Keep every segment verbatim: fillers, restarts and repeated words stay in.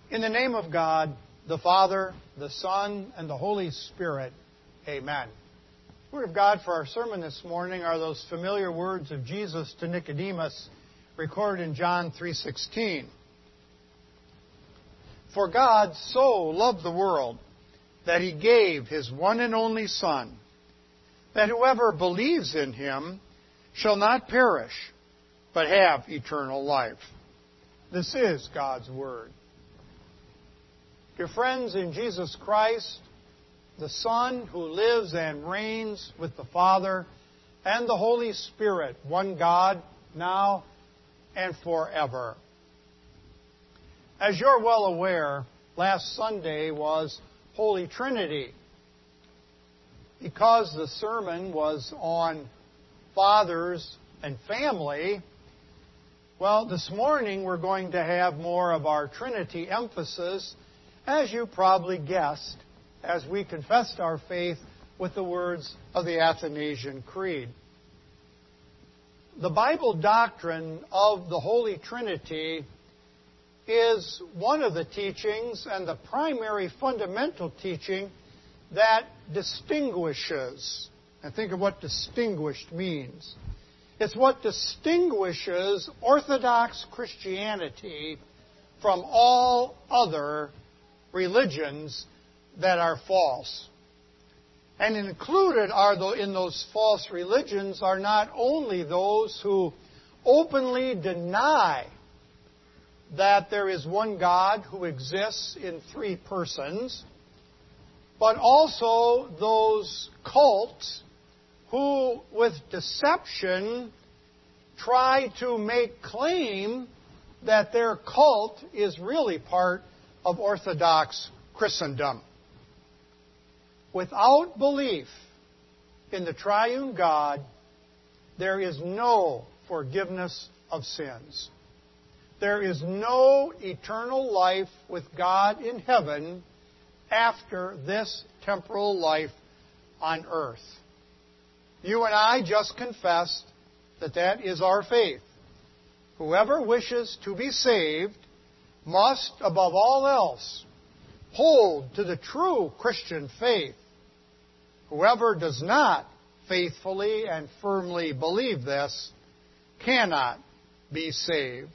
In the name of God, the Father, the Son, and the Holy Spirit, amen. The Word of God for our sermon this morning are those familiar words of Jesus to Nicodemus, recorded in John three sixteen. For God so loved the world that He gave His one and only Son, that whoever believes in Him shall not perish, but have eternal life. This is God's Word. Dear friends, in Jesus Christ, the Son who lives and reigns with the Father and the Holy Spirit, one God, now and forever. As you're well aware, last Sunday was Holy Trinity. Because the sermon was on fathers and family, well, this morning we're going to have more of our Trinity emphasis, as you probably guessed, as we confessed our faith with the words of the Athanasian Creed. The Bible doctrine of the Holy Trinity is one of the teachings and the primary fundamental teaching that distinguishes. And think of what distinguished means. It's what distinguishes Orthodox Christianity from all other religions that are false. And included are in those false religions are not only those who openly deny that there is one God who exists in three persons, but also those cults who, with deception, try to make claim that their cult is really part of Orthodox Christendom. Without belief in the triune God, there is no forgiveness of sins. There is no eternal life with God in heaven after this temporal life on earth. You and I just confessed that that is our faith. Whoever wishes to be saved must, above all else, hold to the true Christian faith. Whoever does not faithfully and firmly believe this cannot be saved.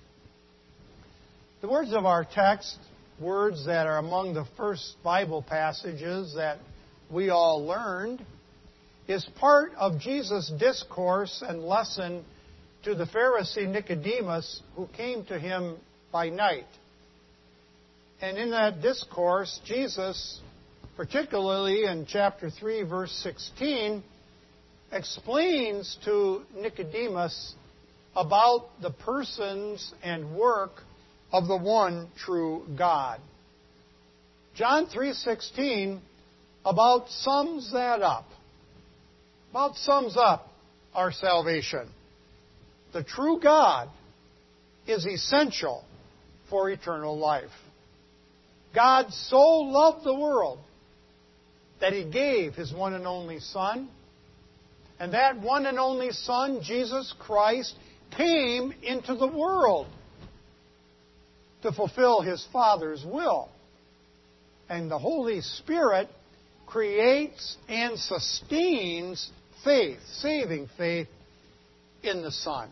The words of our text, words that are among the first Bible passages that we all learned, is part of Jesus' discourse and lesson to the Pharisee Nicodemus who came to Him by night. And in that discourse, Jesus, particularly in chapter three, verse sixteen, explains to Nicodemus about the persons and work of the one true God. John three sixteen about sums that up. About sums up our salvation. The true God is essential for eternal life. God so loved the world that He gave His one and only Son. And that one and only Son, Jesus Christ, came into the world to fulfill His Father's will. And the Holy Spirit creates and sustains faith, saving faith in the Son.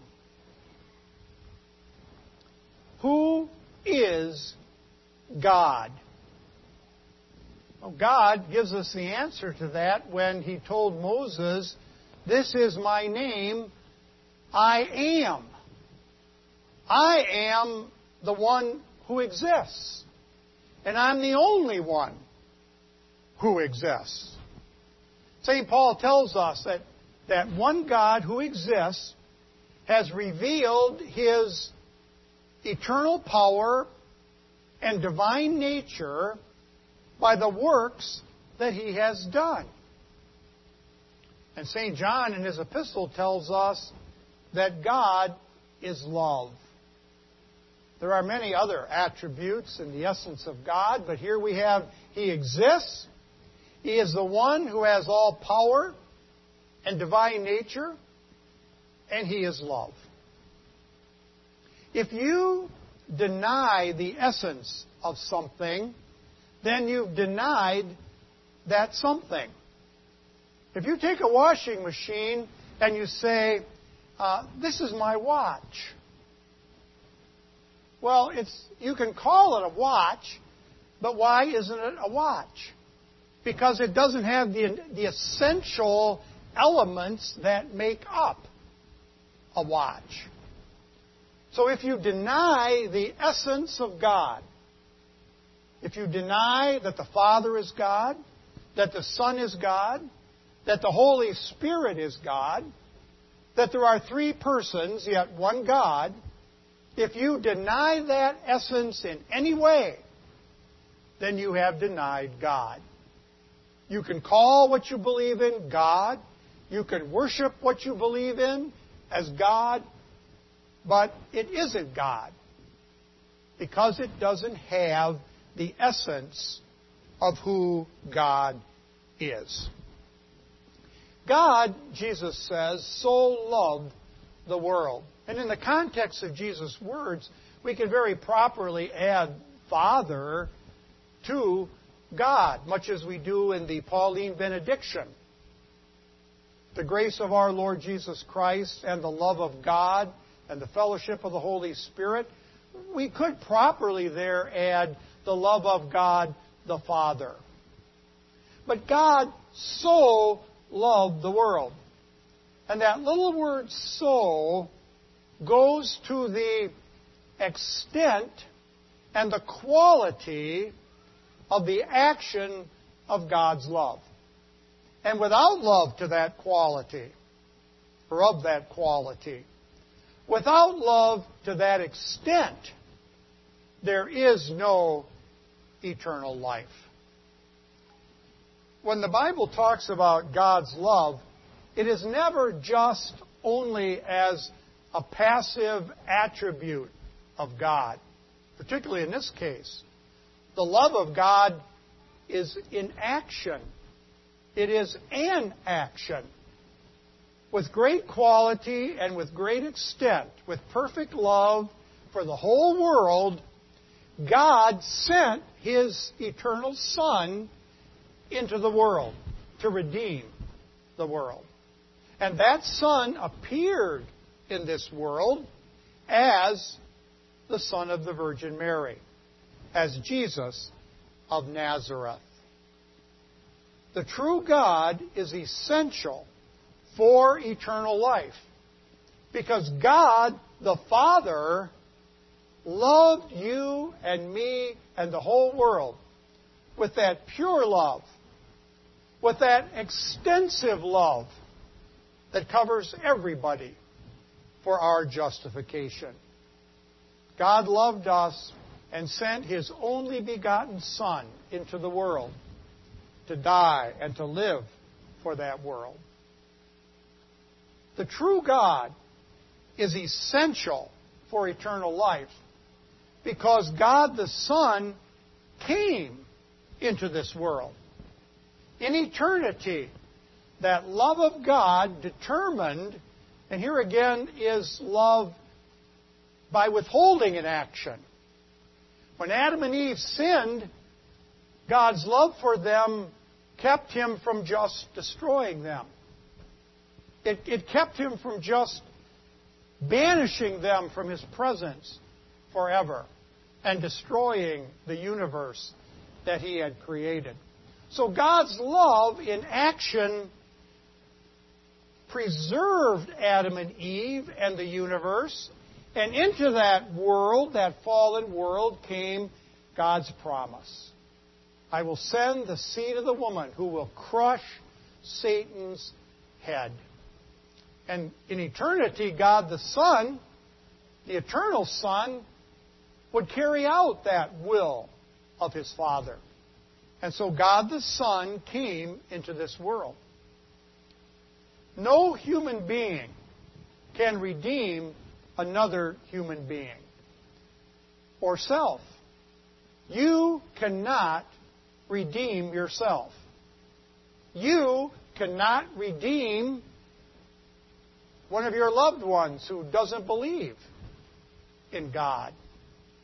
Who is God? Well, God gives us the answer to that when He told Moses, "This is my name, I am." I am the one who exists. And I'm the only one who exists. Saint Paul tells us that, that one God who exists has revealed His eternal power and divine nature by the works that He has done. And Saint John in his epistle tells us that God is love. There are many other attributes in the essence of God, but here we have He exists. He is the one who has all power and divine nature, and He is love. If you deny the essence of something, then you've denied that something. If you take a washing machine and you say, uh, this is my watch. Well, it's you can call it a watch, but why isn't it a watch? Because it doesn't have the, the essential elements that make up a watch. So if you deny the essence of God, if you deny that the Father is God, that the Son is God, that the Holy Spirit is God, that there are three persons, yet one God, if you deny that essence in any way, then you have denied God. You can call what you believe in God. You can worship what you believe in as God, but it isn't God because it doesn't have the essence of who God is. God, Jesus says, so loved the world. And in the context of Jesus' words, we can very properly add Father to God, much as we do in the Pauline benediction. The grace of our Lord Jesus Christ and the love of God and the fellowship of the Holy Spirit, we could properly there add the love of God the Father. But God so loved the world. And that little word so goes to the extent and the quality of the action of God's love. And without love to that quality, or of that quality, without love to that extent, there is no eternal life. When the Bible talks about God's love, it is never just only as a passive attribute of God, particularly in this case. The love of God is in action. It is an action. With great quality and with great extent, with perfect love for the whole world, God sent His eternal Son into the world to redeem the world. And that Son appeared in this world as the Son of the Virgin Mary, as Jesus of Nazareth. The true God is essential for eternal life because God, the Father, loved you and me and the whole world with that pure love, with that extensive love that covers everybody for our justification. God loved us and sent His only begotten Son into the world to die and to live for that world. The true God is essential for eternal life because God the Son came into this world. In eternity, that love of God determined, and here again is love by withholding an action. When Adam and Eve sinned, God's love for them kept Him from just destroying them. It, it kept Him from just banishing them from His presence forever and destroying the universe that He had created. So God's love in action preserved Adam and Eve and the universe, and into that world, that fallen world, came God's promise. I will send the seed of the woman who will crush Satan's head. And in eternity, God the Son, the eternal Son, would carry out that will of His Father. And so God the Son came into this world. No human being can redeem another human being or self. You cannot redeem yourself. You cannot redeem one of your loved ones who doesn't believe in God.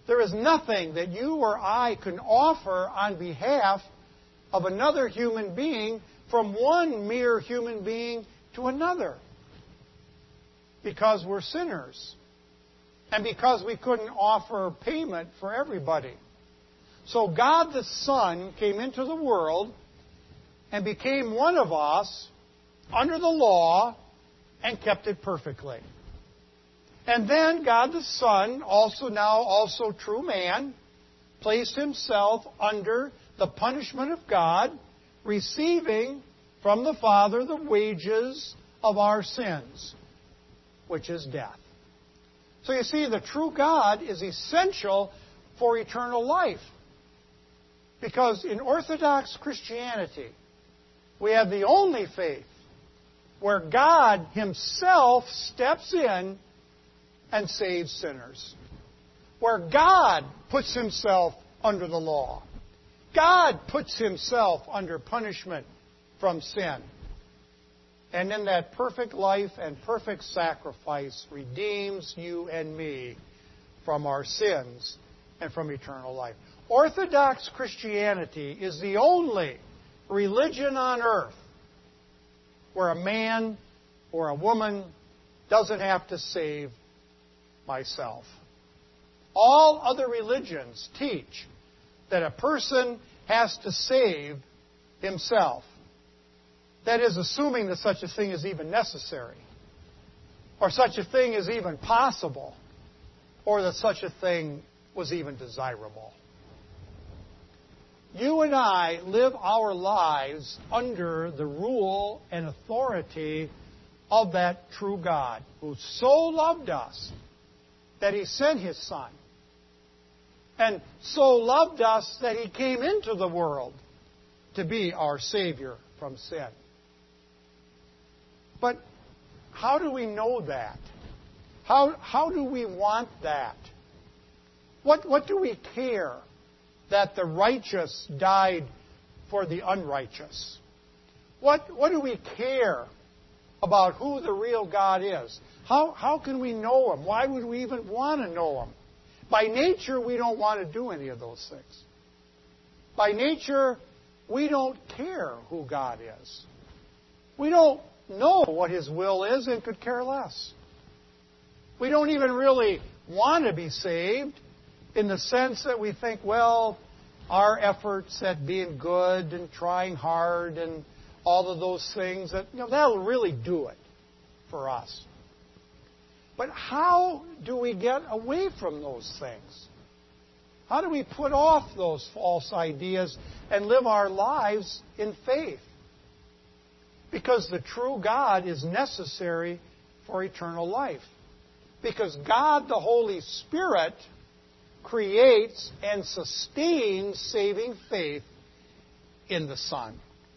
There is nothing that you or I can offer on behalf of another human being from one mere human being to another. Because we're sinners. And because we couldn't offer payment for everybody. So God the Son came into the world and became one of us under the law and kept it perfectly. And then God the Son, also now also true man, placed himself under the punishment of God, receiving from the Father the wages of our sins, which is death. So you see, the true God is essential for eternal life. Because in Orthodox Christianity, we have the only faith where God Himself steps in and saves sinners. Where God puts Himself under the law. God puts Himself under punishment from sin. And in that perfect life and perfect sacrifice redeems you and me from our sins and from eternal life. Orthodox Christianity is the only religion on earth where a man or a woman doesn't have to save myself. All other religions teach that a person has to save himself. That is, assuming that such a thing is even necessary, or such a thing is even possible, or that such a thing was even desirable. You and I live our lives under the rule and authority of that true God who so loved us that He sent His Son, and so loved us that He came into the world to be our Savior from sin. But how do we know that? How, how do we want that? What, what do we care that the righteous died for the unrighteous? What, what do we care about who the real God is? How, how can we know Him? Why would we even want to know Him? By nature, we don't want to do any of those things. By nature, we don't care who God is. We don't know what His will is and could care less. We don't even really want to be saved in the sense that we think, well, our efforts at being good and trying hard and all of those things, that you know, that'll really do it for us. But how do we get away from those things? How do we put off those false ideas and live our lives in faith? Because the true God is necessary for eternal life. Because God, the Holy Spirit, creates and sustains saving faith in the Son.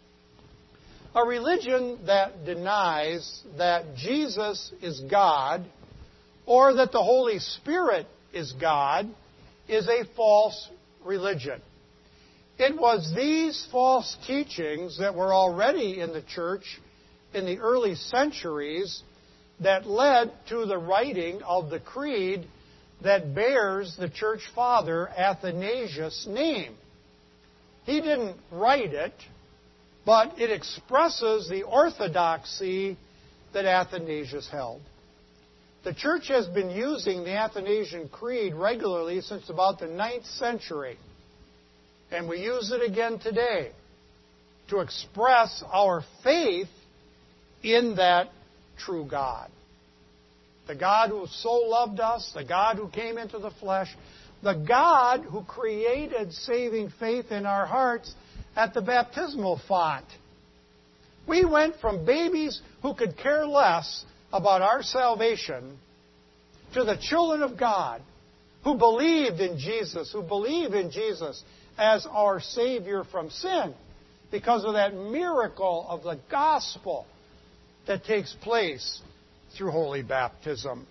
A religion that denies that Jesus is God or that the Holy Spirit is God is a false religion. It was these false teachings that were already in the church in the early centuries that led to the writing of the creed that bears the church father Athanasius' name. He didn't write it, but it expresses the orthodoxy that Athanasius held. The church has been using the Athanasian Creed regularly since about the ninth century. And we use it again today to express our faith in that true God. The God who so loved us, the God who came into the flesh, the God who created saving faith in our hearts at the baptismal font. We went from babies who could care less about our salvation to the children of God who believed in Jesus, who believe in Jesus as our Savior from sin because of that miracle of the gospel that takes place through holy baptism.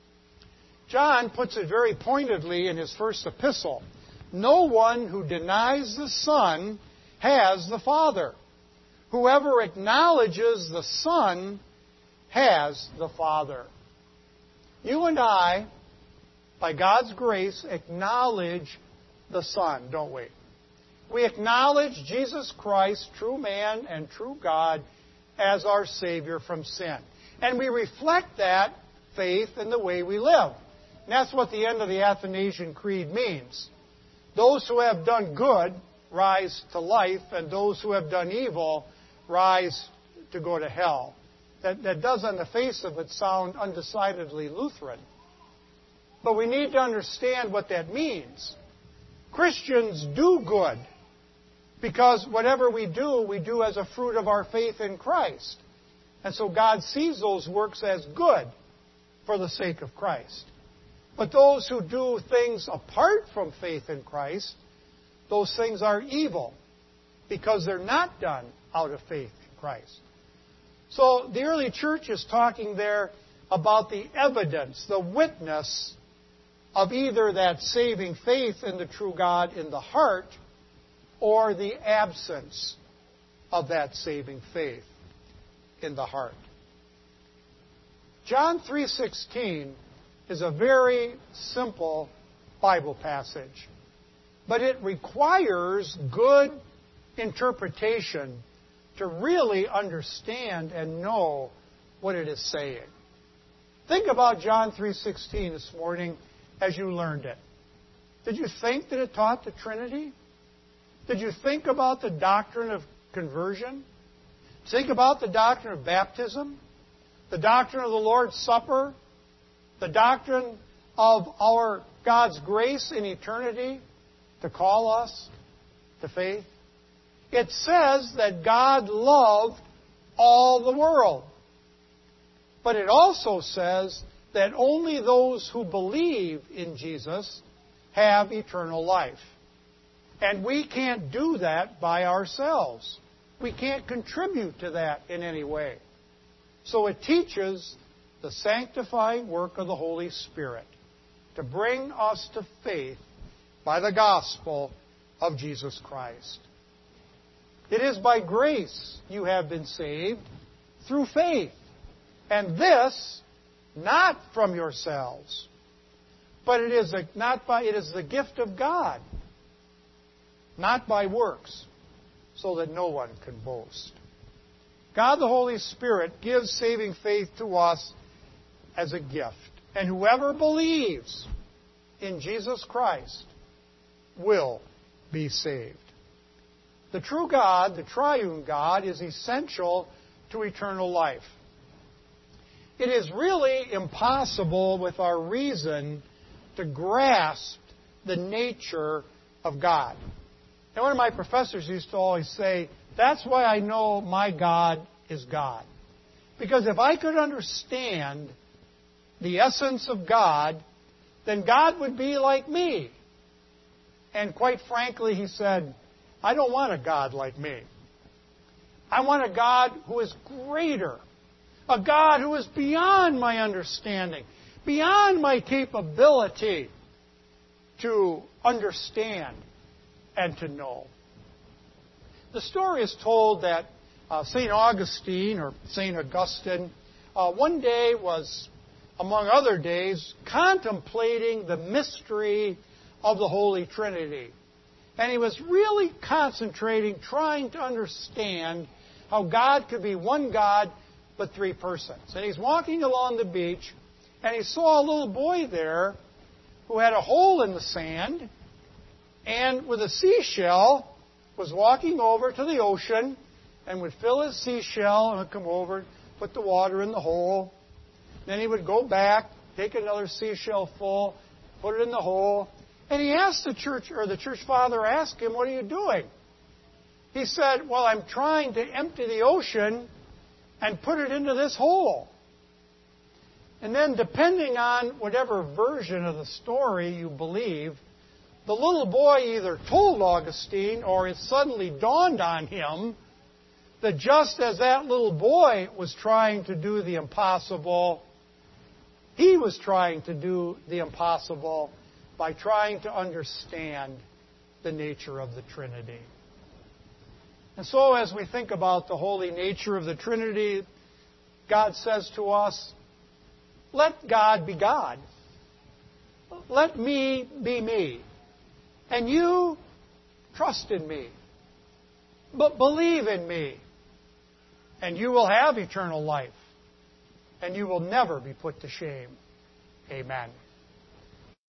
John puts it very pointedly in his first epistle. No one who denies the Son has the Father. Whoever acknowledges the Son has the Father. You and I by God's grace, acknowledge the Son, don't we? We acknowledge Jesus Christ, true man and true God, as our Savior from sin. And we reflect that faith in the way we live. And that's what the end of the Athanasian Creed means. Those who have done good rise to life, and those who have done evil rise to go to hell. That, that does, on the face of it, sound undecidedly Lutheran. But we need to understand what that means. Christians do good because whatever we do, we do as a fruit of our faith in Christ. And so God sees those works as good for the sake of Christ. But those who do things apart from faith in Christ, those things are evil because they're not done out of faith in Christ. So the early church is talking there about the evidence, the witness of either that saving faith in the true God in the heart or the absence of that saving faith in the heart. John three sixteen is a very simple Bible passage, but it requires good interpretation to really understand and know what it is saying. Think about John three sixteen this morning as you learned it. Did you think that it taught the Trinity? Did you think about the doctrine of conversion? Think about the doctrine of baptism, the doctrine of the Lord's Supper, the doctrine of our God's grace in eternity to call us to faith? It says that God loved all the world. But it also says that only those who believe in Jesus have eternal life. And we can't do that by ourselves. We can't contribute to that in any way. So it teaches the sanctifying work of the Holy Spirit to bring us to faith by the gospel of Jesus Christ. It is by grace you have been saved through faith. And this, not from yourselves, but it is a, not by it is the gift of God, not by works, so that no one can boast. God the Holy Spirit gives saving faith to us as a gift. And whoever believes in Jesus Christ will be saved. The true God, the triune God, is essential to eternal life. It is really impossible with our reason to grasp the nature of God. And one of my professors used to always say, that's why I know my God is God. Because if I could understand the essence of God, then God would be like me. And quite frankly, he said, I don't want a God like me. I want a God who is greater. A God who is beyond my understanding, beyond my capability to understand and to know. The story is told that uh, Saint Augustine, or Saint Augustine, uh, one day was, among other days, contemplating the mystery of the Holy Trinity. And he was really concentrating, trying to understand how God could be one God but three persons. And he's walking along the beach, and he saw a little boy there who had a hole in the sand, and with a seashell was walking over to the ocean and would fill his seashell and would come over, put the water in the hole. Then he would go back, take another seashell full, put it in the hole. And he asked the church, or the church father asked him, what are you doing? He said, well, I'm trying to empty the ocean and put it into this hole. And then, depending on whatever version of the story you believe, the little boy either told Augustine or it suddenly dawned on him that just as that little boy was trying to do the impossible, he was trying to do the impossible by trying to understand the nature of the Trinity. And so as we think about the holy nature of the Trinity, God says to us, let God be God. let me be me. And you trust in me. But believe in me. And you will have eternal life. And you will never be put to shame. Amen.